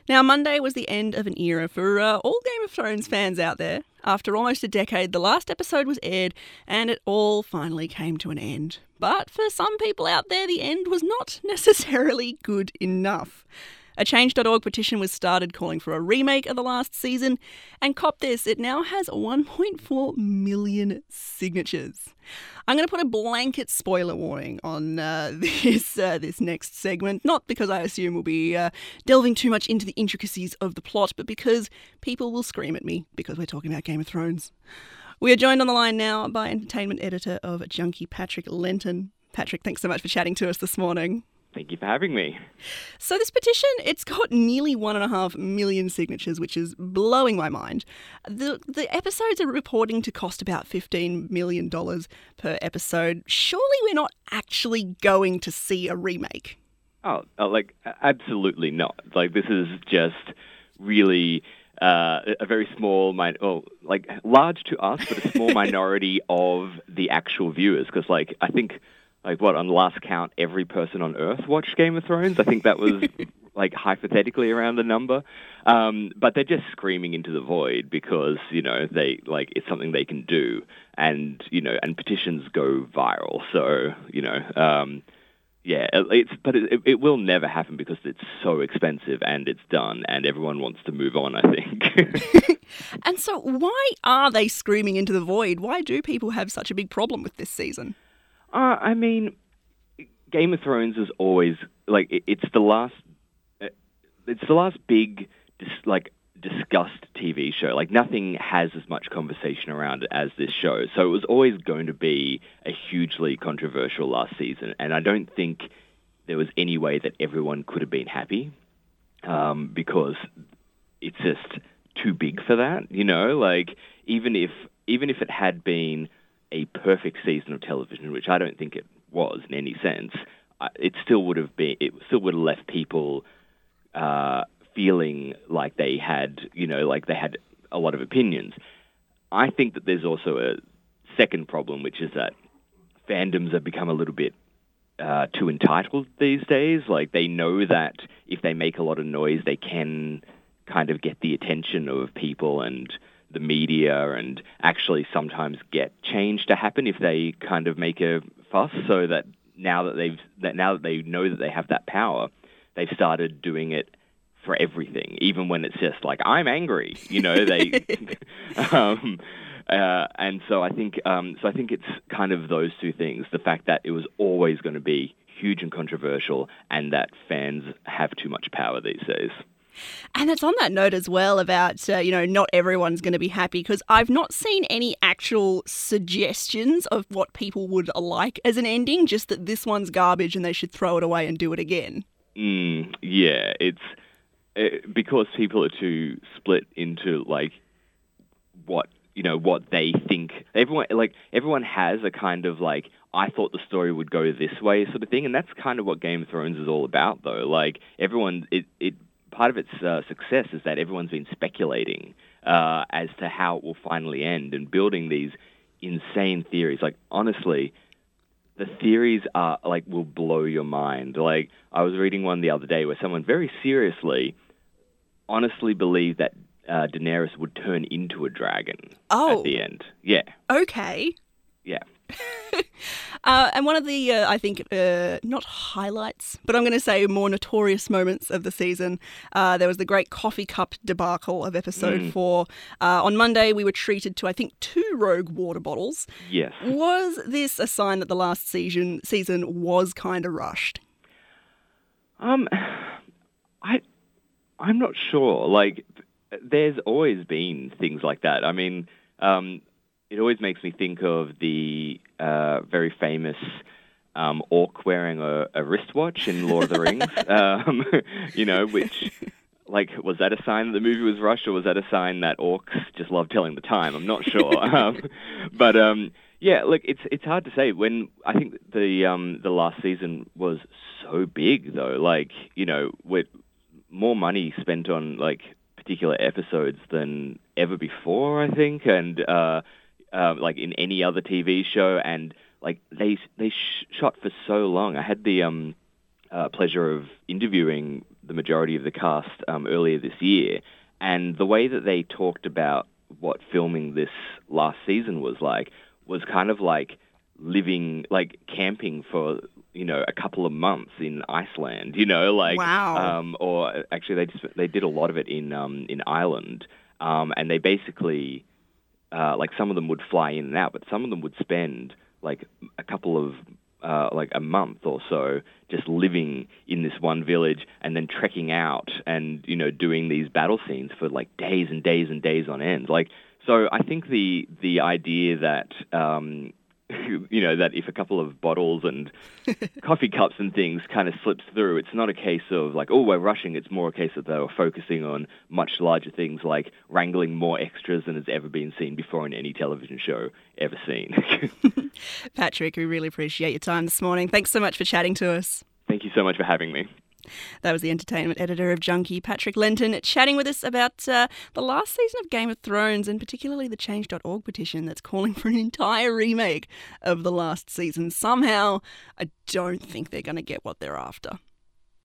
Now, Monday was the end of an era for all Game of Thrones fans out there. After almost a decade, the last episode was aired and it all finally came to an end. But for some people out there, the end was not necessarily good enough. A Change.org petition was started calling for a remake of the last season, and cop this, it now has 1.4 million signatures. I'm going to put a blanket spoiler warning on this next segment, not because I assume we'll be delving too much into the intricacies of the plot, but because people will scream at me because we're talking about Game of Thrones. We are joined on the line now by entertainment editor of Junkie, Patrick Lenton. Patrick, thanks so much for chatting to us this morning. Thank you for having me. So this petition, it's got nearly 1.5 million signatures, which is blowing my mind. The episodes are reporting to cost about $15 million per episode. Surely we're not actually going to see a remake. Absolutely not. This is just really a very small, large to us, but a small minority of the actual viewers. Because, I think... on the last count, every person on Earth watched Game of Thrones. I think that was, hypothetically around the number. But they're just screaming into the void because, they, it's something they can do. And, and petitions go viral. So, it will never happen because it's so expensive and it's done and everyone wants to move on, I think. And so why are they screaming into the void? Why do people have such a big problem with this season? Game of Thrones is always it's the last big discussed TV show. Nothing has as much conversation around it as this show. So it was always going to be a hugely controversial last season, and I don't think there was any way that everyone could have been happy because it's just too big for that. Even if it had been a perfect season of television, which I don't think it was in any sense, it still would have left people feeling like they had a lot of opinions. I think that there's also a second problem, which is that fandoms have become a little bit too entitled these days. They know that if they make a lot of noise, they can kind of get the attention of people and the media, and actually sometimes get change to happen if they kind of make a fuss. So that now that they know that they have that power, they've started doing it for everything, even when it's just I'm angry. And so I think it's kind of those two things: the fact that it was always going to be huge and controversial, and that fans have too much power these days. And it's on that note as well about, not everyone's going to be happy, because I've not seen any actual suggestions of what people would like as an ending, just that this one's garbage and they should throw it away and do it again. Yeah, because people are too split into, what they think. Everyone has a kind of, I thought the story would go this way sort of thing, and that's kind of what Game of Thrones is all about, though. Everyone, part of its success is that everyone's been speculating as to how it will finally end and building these insane theories. Honestly, the theories are will blow your mind. I was reading one the other day where someone very seriously, honestly believed that Daenerys would turn into a dragon at the end. Yeah. Okay. Yeah. And one of the, I think, not highlights, but I'm going to say more notorious moments of the season, there was the great coffee cup debacle of episode 4. On Monday, we were treated to, I think, 2 rogue water bottles. Yes. Was this a sign that the last season was kind of rushed? I'm not sure. There's always been things like that. It always makes me think of the very famous orc wearing a wristwatch in Lord of the Rings, which, was that a sign that the movie was rushed, or was that a sign that orcs just love telling the time? I'm not sure. It's hard to say. When I think the last season was so big, though, with more money spent on, particular episodes than ever before, I think, and in any other TV show, and they shot for so long. I had the pleasure of interviewing the majority of the cast earlier this year, and the way that they talked about what filming this last season was kind of like living, like camping for, a couple of months in Iceland, Wow. or actually they did a lot of it in Ireland, and they basically, like some of them would fly in and out, but some of them would spend like a couple of, like a month or so just living in this one village and then trekking out and, doing these battle scenes for like days and days and days on end. Like, so I think the idea that, that if a couple of bottles and coffee cups and things kind of slips through, it's not a case of like, oh, we're rushing. It's more a case that they were focusing on much larger things like wrangling more extras than has ever been seen before in any television show ever seen. Patrick, we really appreciate your time this morning. Thanks so much for chatting to us. Thank you so much for having me. That was the entertainment editor of Junkie, Patrick Lenton, chatting with us about the last season of Game of Thrones and particularly the Change.org petition that's calling for an entire remake of the last season. Somehow, I don't think they're going to get what they're after.